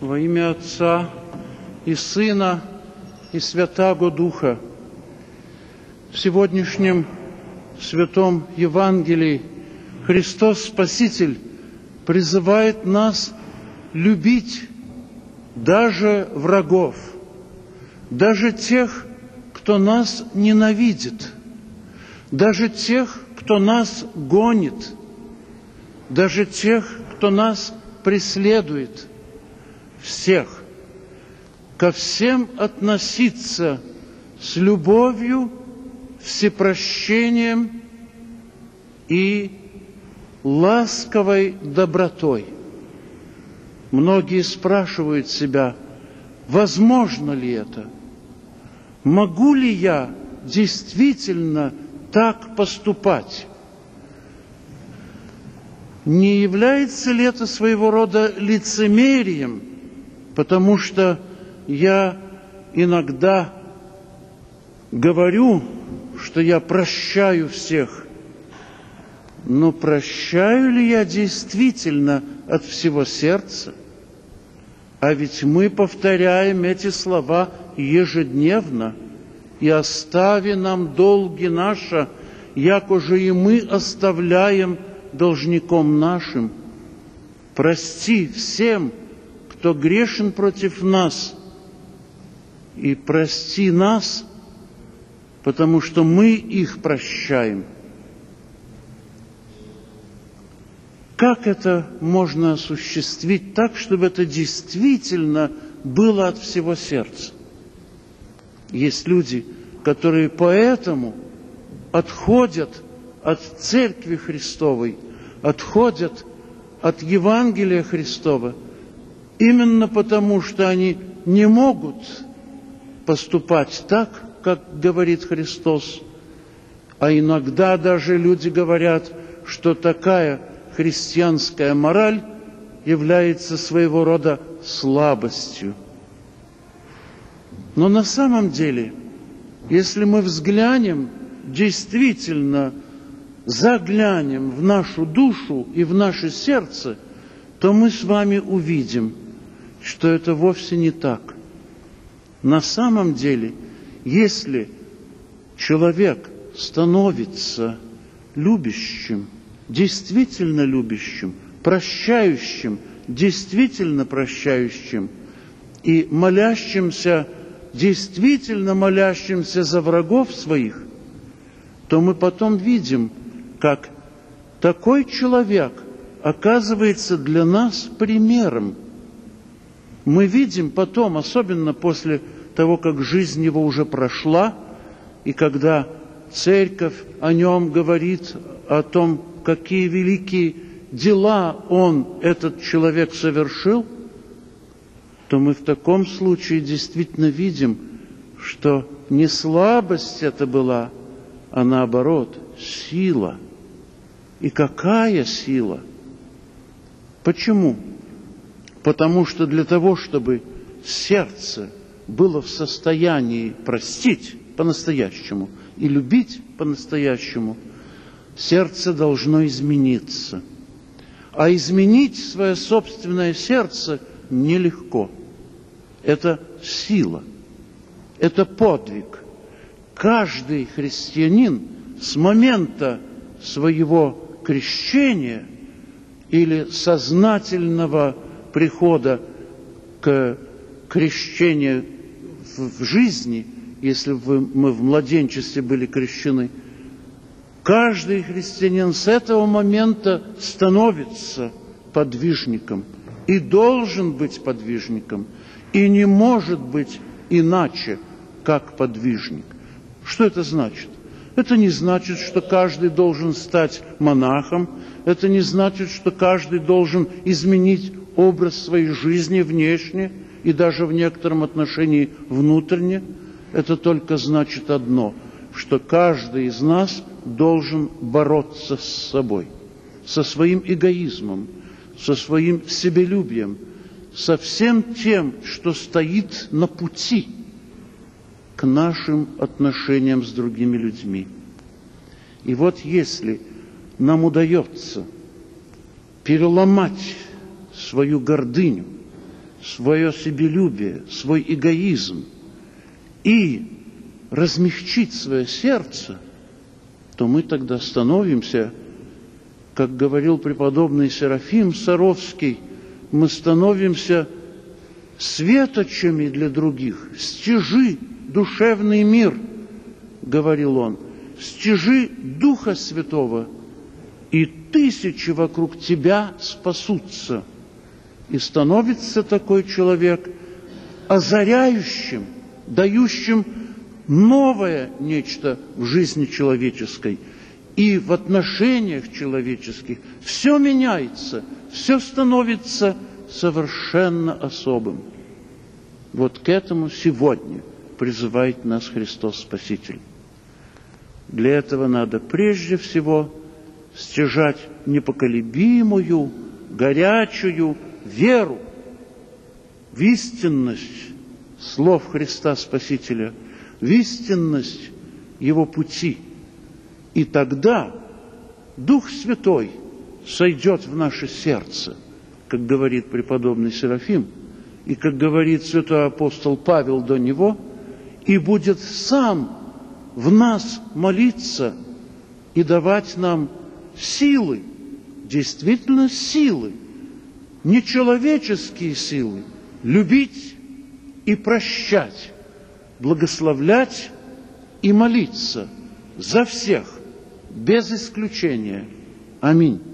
Во имя Отца и Сына и Святаго Духа. В сегодняшнем Святом Евангелии Христос Спаситель призывает нас любить даже врагов, даже тех, кто нас ненавидит, даже тех, кто нас гонит, даже тех, кто нас преследует, всех, ко всем относиться с любовью, всепрощением и ласковой добротой. Многие спрашивают себя, возможно ли это? Могу ли я действительно так поступать? Не является ли это своего рода лицемерием? Потому что я иногда говорю, что я прощаю всех, но прощаю ли я действительно от всего сердца? А ведь мы повторяем эти слова ежедневно. «И остави нам долги наши, яко же и мы оставляем должником нашим. Прости всем, кто грешен против нас, и прости нас, потому что мы их прощаем». Как это можно осуществить так, чтобы это действительно было от всего сердца? Есть люди, которые поэтому отходят от Церкви Христовой, отходят от Евангелия Христова, именно потому, что они не могут поступать так, как говорит Христос. А иногда даже люди говорят, что такая христианская мораль является своего рода слабостью. Но на самом деле, если мы взглянем, действительно заглянем в нашу душу и в наше сердце, то мы с вами увидим, что это вовсе не так. На самом деле, если человек становится любящим, действительно любящим, прощающим, действительно прощающим и молящимся, действительно молящимся за врагов своих, то мы потом видим, как такой человек оказывается для нас примером. Мы видим потом, особенно после того, как жизнь его уже прошла, и когда Церковь о нем говорит, о том, какие великие дела он, этот человек, совершил, то мы в таком случае действительно видим, что не слабость это была, а наоборот, сила. И какая сила? Почему? Потому что для того, чтобы сердце было в состоянии простить по-настоящему и любить по-настоящему, сердце должно измениться. А изменить свое собственное сердце нелегко. Это сила, это подвиг. Каждый христианин с момента своего крещения или сознательного прихода к крещению в жизни, если мы в младенчестве были крещены, каждый христианин с этого момента становится подвижником и должен быть подвижником, и не может быть иначе, как подвижник. Что это значит? Это не значит, что каждый должен стать монахом, это не значит, что каждый должен изменить образ своей жизни внешне и даже в некотором отношении внутренне. Это только значит одно, что каждый из нас должен бороться с собой, со своим эгоизмом, со своим себелюбием, со всем тем, что стоит на пути к нашим отношениям с другими людьми. И вот если нам удается переломать свою гордыню, свое себелюбие, свой эгоизм и размягчить свое сердце, то мы тогда становимся, как говорил преподобный Серафим Саровский, мы становимся светочами для других, стяжи душевный мир, говорил он, стяжи Духа Святого, и тысячи вокруг тебя спасутся. И становится такой человек озаряющим, дающим новое нечто в жизни человеческой. И в отношениях человеческих все меняется, все становится совершенно особым. Вот к этому сегодня призывает нас Христос Спаситель. Для этого надо прежде всего стяжать непоколебимую, горячую веру в истинность слов Христа Спасителя, в истинность Его пути. И тогда Дух Святой сойдет в наше сердце, как говорит преподобный Серафим, и как говорит святой апостол Павел до него, и будет сам в нас молиться и давать нам силы, действительно силы, не человеческие силы, любить и прощать, благословлять и молиться за всех, без исключения. Аминь.